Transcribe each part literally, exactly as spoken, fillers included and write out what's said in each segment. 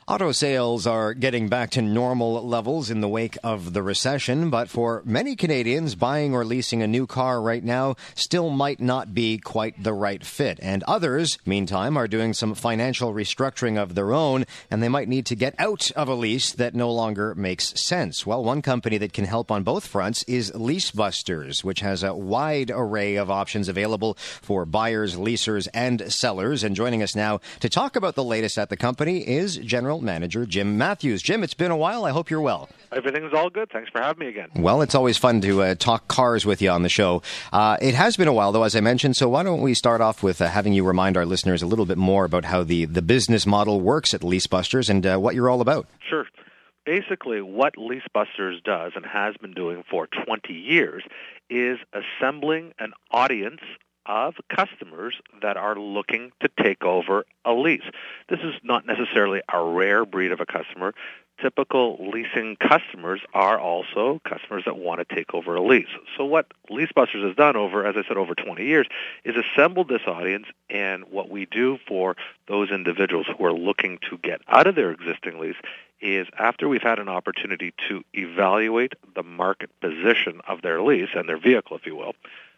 Auto sales are getting back to normal levels in the wake of the recession, but for many Canadians, buying or leasing a new car right now still might not be quite the right fit. And others, meantime, are doing some financial restructuring of their own, and they might need to get out of a lease that no longer makes sense. Well, one company that can help on both fronts is LeaseBusters, which has a wide array of options available for buyers, leasers, and sellers. And joining us now to talk about the latest at the company is General Manager Jim Matthews. Jim, it's been a while. I hope you're well. Everything's all good. Thanks for having me again. Well, it's always fun to uh, talk cars with you on the show. Uh, it has been a while, though, as I mentioned, so why don't we start off with uh, having you remind our listeners a little bit more about how the, the business model works at LeaseBusters and uh, what you're all about. Sure. Basically, what LeaseBusters does and has been doing for twenty years is assembling an audience of customers that are looking to take over a lease. This is not necessarily a rare breed of a customer. Typical leasing customers are also customers that want to take over a lease. So what LeaseBusters has done over, as I said, over twenty years, is assembled this audience, and what we do for those individuals who are looking to get out of their existing lease is after we've had an opportunity to evaluate the market position of their lease and their vehicle, if you will,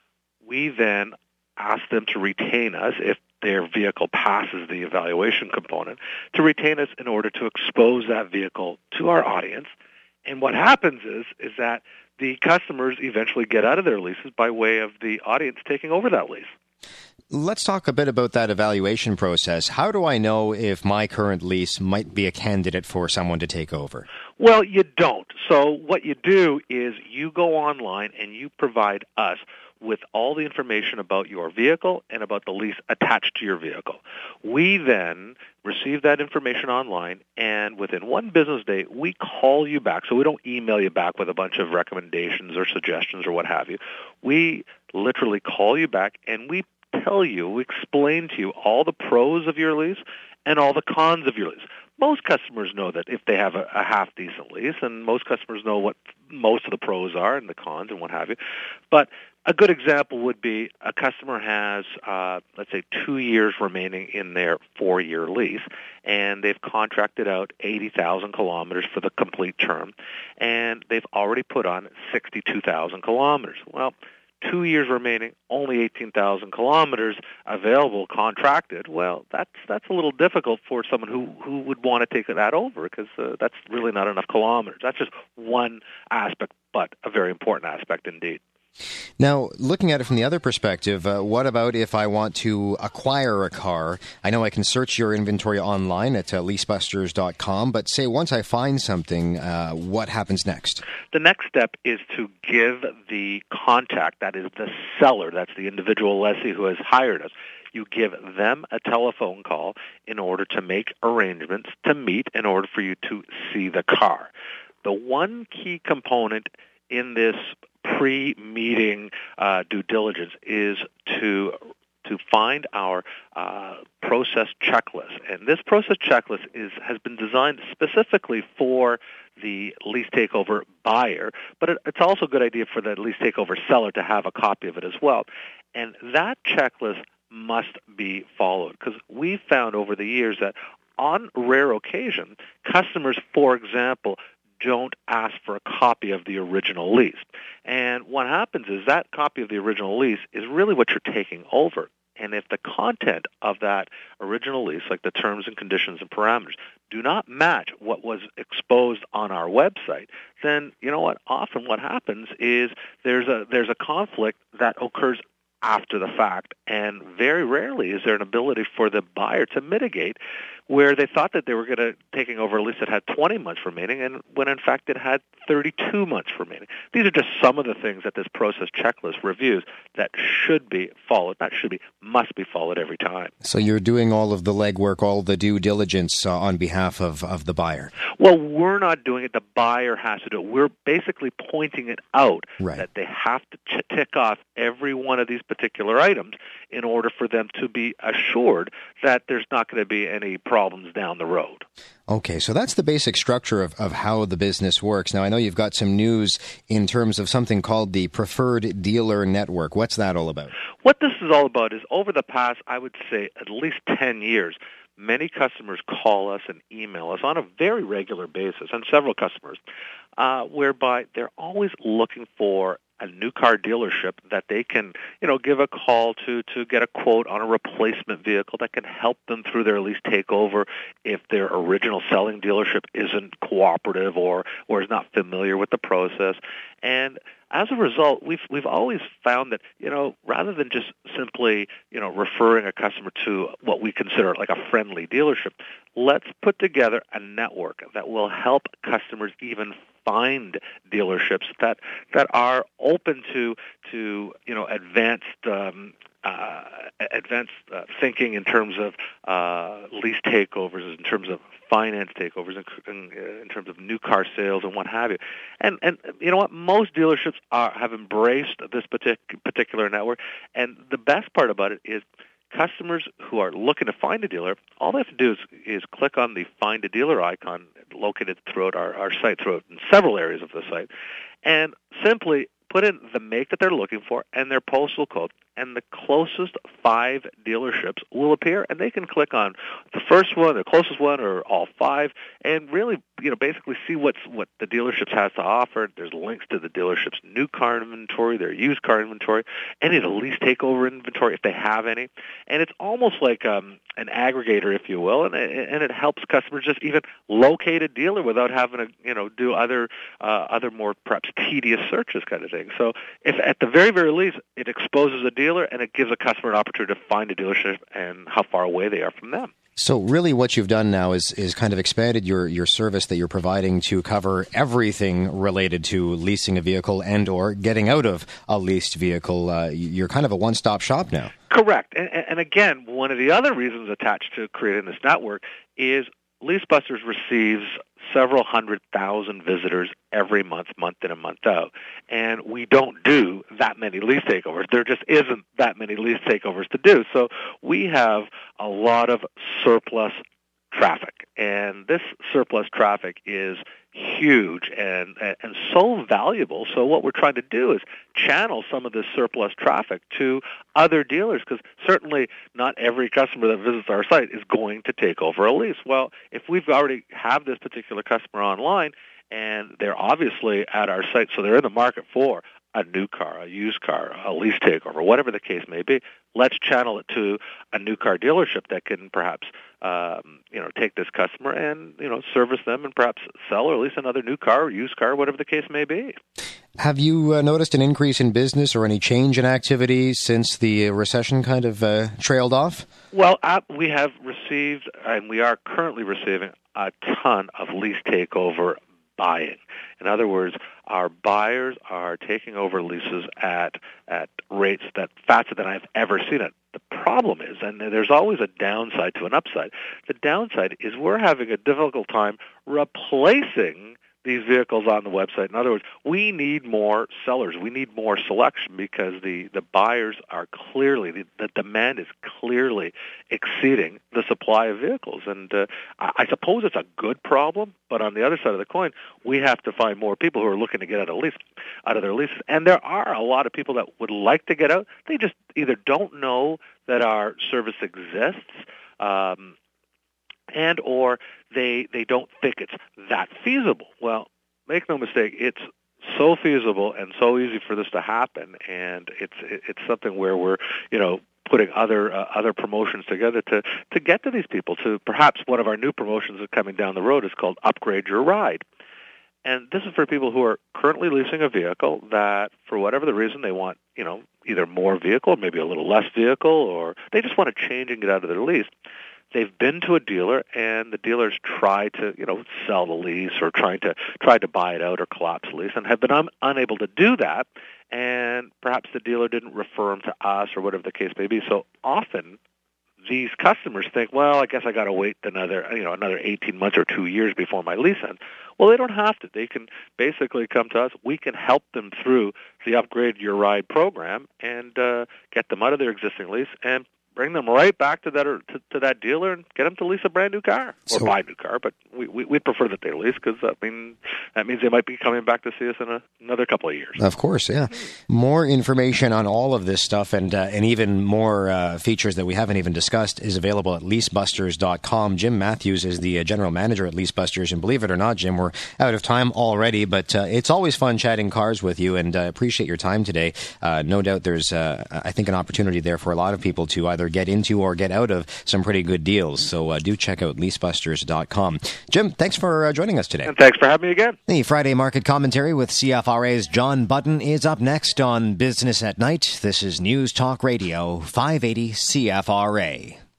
we then ask them to retain us if their vehicle passes the evaluation component, to retain us in order to expose that vehicle to our audience. And what happens is is that the customers eventually get out of their leases by way of the audience taking over that lease. Let's talk a bit about that evaluation process. How do I know if my current lease might be a candidate for someone to take over? Well, you don't. So what you do is you go online and you provide us with all the information about your vehicle and about the lease attached to your vehicle. We then receive that information online, and within one business day, we call you back. So we don't email you back with a bunch of recommendations or suggestions or what have you. We literally call you back, and we tell you, we explain to you all the pros of your lease and all the cons of your lease. Most customers know that if they have a, a half-decent lease, and most customers know what most of the pros are and the cons and what have you. But a good example would be a customer has, uh, let's say, two years remaining in their four-year lease, and they've contracted out eighty thousand kilometers for the complete term, and they've already put on sixty-two thousand kilometers. Well, two years remaining, only eighteen thousand kilometers available, contracted. Well, that's that's a little difficult for someone who, who would want to take that over because uh, that's really not enough kilometers. That's just one aspect, but a very important aspect indeed. Now, looking at it from the other perspective, uh, what about if I want to acquire a car? I know I can search your inventory online at uh, leasebusters dot com, but say once I find something, uh, what happens next? The next step is to give the contact, that is the seller, that's the individual lessee who has hired us, you give them a telephone call in order to make arrangements to meet in order for you to see the car. The one key component in this pre-meeting uh, due diligence is to to find our uh, process checklist. And this process checklist is has been designed specifically for the lease takeover buyer, but it, it's also a good idea for the lease takeover seller to have a copy of it as well. And that checklist must be followed because we've found over the years that on rare occasion, customers, for example, don't ask for a copy of the original lease. And what happens is that copy of the original lease is really what you're taking over. And if the content of that original lease, like the terms and conditions and parameters, do not match what was exposed on our website, then you know what? Often what happens is there's a there's a conflict that occurs after the fact, and very rarely is there an ability for the buyer to mitigate where they thought that they were going to taking over a lease that had twenty months remaining, and when in fact it had thirty-two months remaining. These are just some of the things that this process checklist reviews that should be followed, not should be, must be followed every time. So you're doing all of the legwork, all the due diligence uh, on behalf of, of the buyer? Well, we're not doing it. The buyer has to do it. We're basically pointing it out right. that they have to ch- tick off every one of these particular items in order for them to be assured that there's not going to be any problems down the road. Okay, so that's the basic structure of, of how the business works. Now, I know you've got some news in terms of something called the Preferred Dealer Network. What's that all about? What this is all about is over the past, I would say, at least ten years, many customers call us and email us on a very regular basis, and several customers, uh, whereby they're always looking for a new car dealership that they can, you know, give a call to to get a quote on a replacement vehicle that can help them through their lease takeover if their original selling dealership isn't cooperative or or is not familiar with the process. And as a result, we've we've always found that, you know, rather than just simply, you know, referring a customer to what we consider like a friendly dealership, let's put together a network that will help customers even find dealerships that that are open to to you know advanced um, uh, advanced uh, thinking in terms of uh, lease takeovers, in terms of finance takeovers, in, in, in terms of new car sales and what have you. And and you know what? Most dealerships are, have embraced this partic- particular network. And the best part about it is customers who are looking to find a dealer, all they have to do is, is click on the Find a Dealer icon located throughout our, our site, throughout in several areas of the site, and simply put in the make that they're looking for and their postal code, and the closest five dealerships will appear, and they can click on the first one, the closest one, or all five, and really, you know, basically see what's what the dealerships has to offer. There's links to the dealership's new car inventory, their used car inventory, any of the lease takeover inventory if they have any, and it's almost like um, an aggregator, if you will, and and it helps customers just even locate a dealer without having to, you know, do other uh, other more perhaps tedious searches, kind of thing. So, if at the very very least it exposes a dealer and it gives a customer an opportunity to find a dealership and how far away they are from them. So really what you've done now is is kind of expanded your, your service that you're providing to cover everything related to leasing a vehicle and or getting out of a leased vehicle. Uh, you're kind of a one-stop shop now. Correct. And, and again, one of the other reasons attached to creating this network is LeaseBusters receives several hundred thousand visitors every month, month in and month out. And we don't do that many lease takeovers. There just isn't that many lease takeovers to do. So we have a lot of surplus traffic. And this surplus traffic is huge and, and so valuable. So what we're trying to do is channel some of this surplus traffic to other dealers, because certainly not every customer that visits our site is going to take over a lease. Well, if we've already have this particular customer online and they're obviously at our site, so they're in the market for a new car, a used car, a lease takeover, whatever the case may be, let's channel it to a new car dealership that can perhaps, um, you know, take this customer and, you know, service them and perhaps sell or lease another new car or used car, whatever the case may be. Have you uh, noticed an increase in business or any change in activity since the recession kind of uh, trailed off? Well, uh, we have received, and we are currently receiving, a ton of lease takeover buying. In other words, our buyers are taking over leases at at rates that faster than I've ever seen it. The problem is, and there's always a downside to an upside, the downside is we're having a difficult time replacing these vehicles on the website. In other words, we need more sellers. We need more selection because the, the buyers are clearly, the, the demand is clearly exceeding the supply of vehicles. And uh, I, I suppose it's a good problem, but on the other side of the coin, we have to find more people who are looking to get out of lease, out of their leases. And there are a lot of people that would like to get out. They just either don't know that our service exists, um, and or they they don't think it's that feasible. Well, make no mistake, it's so feasible and so easy for this to happen, and it's it's something where we're, you know, putting other uh, other promotions together to, to get to these people. To perhaps one of our new promotions that's coming down the road is called Upgrade Your Ride. And this is for people who are currently leasing a vehicle that, for whatever the reason, they want, you know, either more vehicle, maybe a little less vehicle, or they just want to change and get out of their lease. They've been to a dealer, and the dealers try to, you know, sell the lease or trying to try to buy it out or collapse the lease, and have been un- unable to do that. And perhaps the dealer didn't refer them to us or whatever the case may be. So often, these customers think, well, I guess I got to wait another, you know, another eighteen months or two years before my lease ends. Well, they don't have to. They can basically come to us. We can help them through the Upgrade Your Ride program and uh, get them out of their existing lease and bring them right back to that to, to that dealer and get them to lease a brand new car or so, buy a new car. But we we we'd prefer that they lease because I mean that means they might be coming back to see us in a, another couple of years. Of course, yeah. More information on all of this stuff and uh, and even more uh, features that we haven't even discussed is available at lease busters dot com. Jim Matthews is the uh, general manager at LeaseBusters, and believe it or not, Jim, we're out of time already. But uh, it's always fun chatting cars with you, and uh, appreciate your time today. Uh, no doubt, there's uh, I think an opportunity there for a lot of people to either get into or get out of some pretty good deals. So uh, do check out lease busters dot com. Jim, thanks for uh, joining us today. And thanks for having me again. The Friday Market Commentary with C F R A's John Button is up next on Business at Night. This is News Talk Radio, five eighty C F R A.